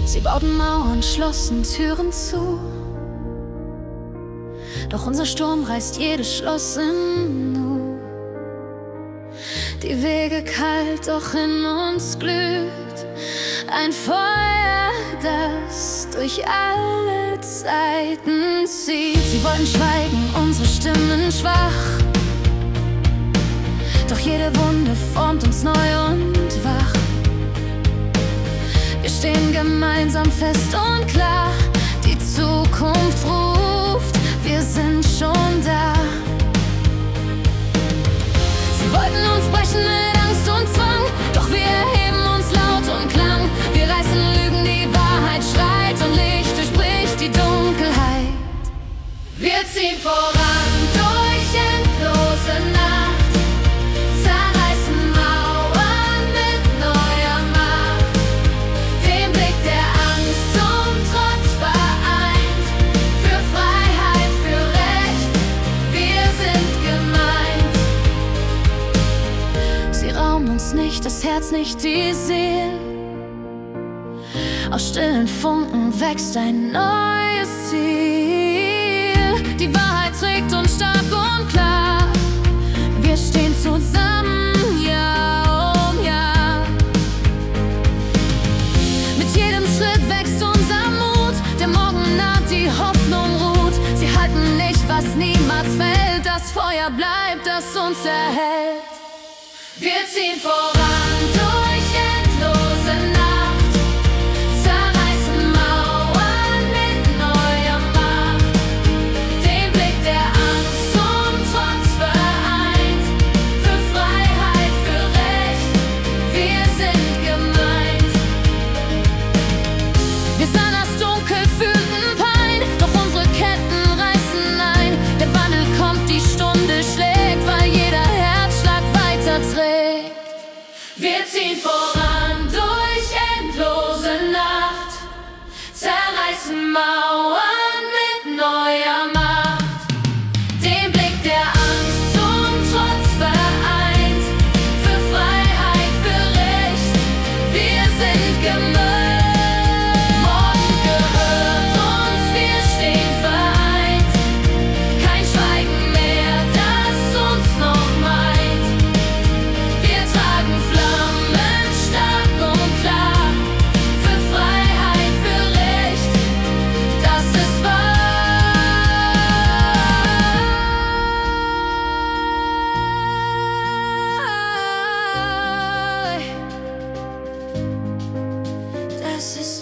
Sie bauten Mauern, schlossen Türen zu. Doch unser Sturm reißt jedes Schloss in Nu. Die Wege kalt, doch in uns glüht ein Feuer, das durch alle Zeiten zieht. Sie wollten schweigen, unsere Stimmen schwach, doch jede Wunde formt uns neu und wach. Wir stehen gemeinsam fest und klar, die Zukunft ruft, wir sind schon da. Sie wollten uns brechen mit Angst und Zwang, doch wir erheben uns laut und klang. Wir reißen Lügen, die Wahrheit schreit und Licht durchbricht die Dunkelheit. Wir ziehen voran durch endlose Nacht, zerreißen Mauern mit neuer Macht. Den Blick der Angst zum Trotz vereint, für Freiheit, für Recht, wir sind gemeint. Sie rauben uns nicht das Herz, nicht die Seele. Aus stillen Funken wächst ein neues Ziel. Die Wahrheit trägt uns stark und klar. Wir stehen zusammen, Jahr um Jahr. Mit jedem Schritt wächst unser Mut. Der Morgen naht, die Hoffnung ruht. Sie halten nicht, was niemals fällt. Das Feuer bleibt, das uns erhält. Wir ziehen voran durch endlose Nacht, zerreißen Mauern mit neuer Macht. Den Blick der Angst zum Trotz vereint, für Freiheit, für Recht, wir sind gemeint. Wir sahen das Dunkel, fühlten Pein, doch unsere Ketten reißen ein. Der Wandel kommt, die Stunde schlägt, weil jeder Herzschlag weiter trägt. Wir ziehen voran durch endlose Nacht, zerreißen Mauern mit neuer Macht. Den Blick der Angst zum Trotz vereint, für Freiheit, für Recht, wir sind gemeint. Morgen gehört uns, wir stehen vereint. Kein Schweigen mehr, das uns noch meint. Wir tragen Flammen stark und klar, für Freiheit, für Recht, das ist wahr. Das ist